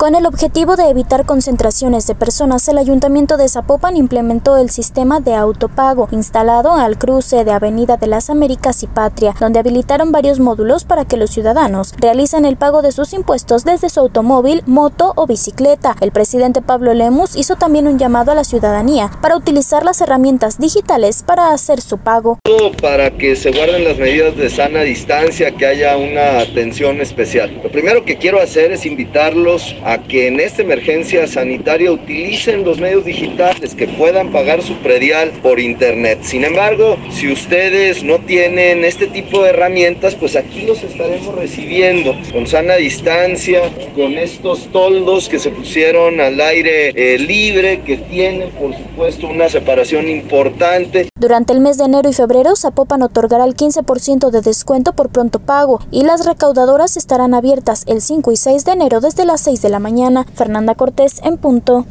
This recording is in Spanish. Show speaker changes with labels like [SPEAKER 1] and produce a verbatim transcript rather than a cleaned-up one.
[SPEAKER 1] Con el objetivo de evitar concentraciones de personas, el Ayuntamiento de Zapopan implementó el sistema de autopago instalado al cruce de Avenida de las Américas y Patria, donde habilitaron varios módulos para que los ciudadanos realicen el pago de sus impuestos desde su automóvil, moto o bicicleta. El presidente Pablo Lemus hizo también un llamado a la ciudadanía para utilizar las herramientas digitales para hacer su pago.
[SPEAKER 2] Para que se guarden las medidas de sana distancia, que haya una atención especial. Lo primero que quiero hacer es invitarlos a que en esta emergencia sanitaria utilicen los medios digitales, que puedan pagar su predial por internet. Sin embargo, si ustedes no tienen este tipo de herramientas, pues aquí los estaremos recibiendo con sana distancia, con estos toldos que se pusieron al aire eh, libre, que tienen por supuesto una separación importante.
[SPEAKER 1] Durante el mes de enero y febrero, Zapopan otorgará el quince por ciento de descuento por pronto pago y las recaudadoras estarán abiertas el cinco y seis de enero desde las seis de la mañana. Fernanda Cortés en punto.